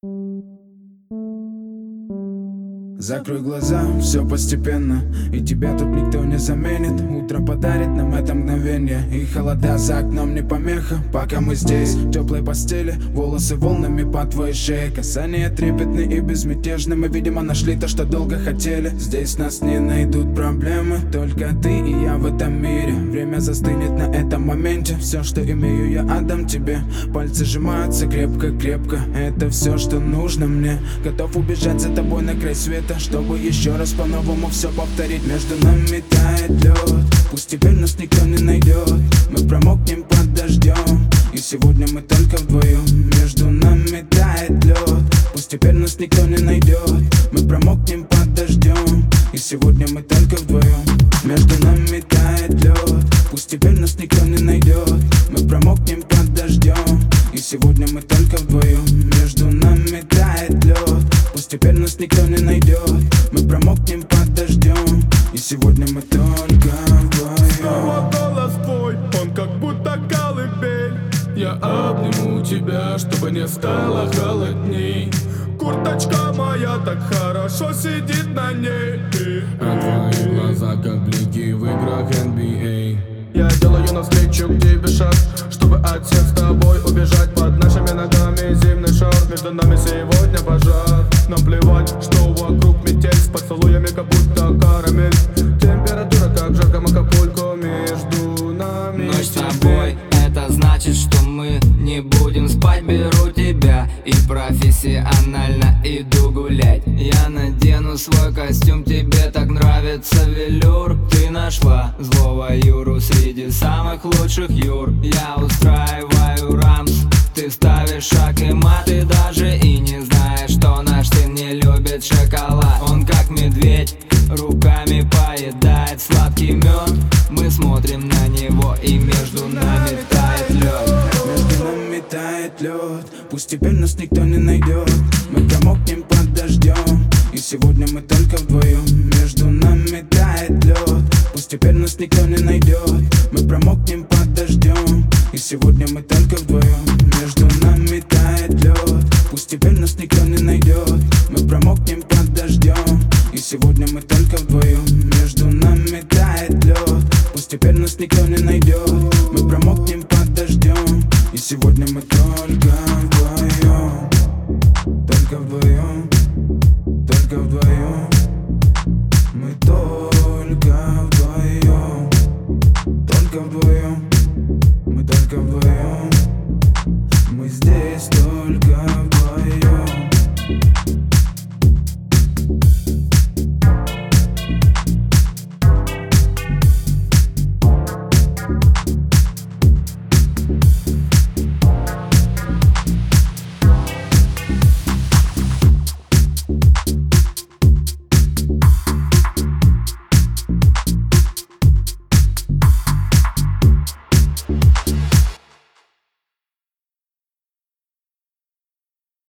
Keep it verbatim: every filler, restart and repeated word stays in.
Закрой глаза, все постепенно, и тебя тут никто не заменит. Утро подарит нам это мгновение, и холода за окном не помеха. Пока мы здесь, в теплой постели, волосы волнами по твоей шее. Касания трепетны и безмятежны, мы, видимо, нашли то, что долго хотели. Здесь нас не найдут проблемы, только ты и я в этом мире. Время застынет на этом моменте, все, что имею, я отдам тебе. Пальцы сжимаются крепко-крепко, это все, что нужно мне. Готов убежать за тобой на край света, чтобы еще раз по-новому все повторить. Между нами тает лед, пусть теперь нас никто не найдет. Мы промокнем под дождем, и сегодня мы только вдвоем. Между нами тает лед, пусть теперь нас никто не найдет. Мы промокнем под дождем, и сегодня мы только вдвоем. Между нами тает лед, пусть теперь нас никто не найдет. Мы промокнем под дождем, и сегодня мы только вдвоем. Между нами тает лед, пусть теперь нас никто не найдет. Мы промокнем под дождем, и сегодня мы только вдвоем. Снова голос твой, он как будто колыбель. Я обниму тебя, чтобы не стало холодней. Курточка моя так хорошо сидит на ней. А твои глаза как блики в играх эн би эй. Я делаю навстречу к тебе шаг, чтобы от всех с тобой убежать. Под нашими ногами зимний шар, между нами сегодня пожар. Нам плевать, что вокруг метель, с поцелуями как будто карамель. Температура как жарко Акапулько, между нами ночь с тобой, это значит, что мы не будем спать. Беру тебя и профессионально иду гулять. Я надену свой костюм, тебе так нравится велюр. Ты нашла злого Юру среди самых лучших Юр. Я устраиваю рамс, ты ставишь шаг и мат. Ты даже и не знаешь, что наш сын не любит шоколад. Он как медведь, руками поедает сладкий мед. Мы смотрим на него, и между нами тает лед. Между нами тает лед, пусть теперь нас никто не найдет. Мы промокнем под дождем, и сегодня мы только вдвоем. Между нами тает лед, пусть теперь нас никто не найдет. Мы промокнем под дождем, и сегодня мы только вдвоем. Между нами тает лед, пусть теперь нас никто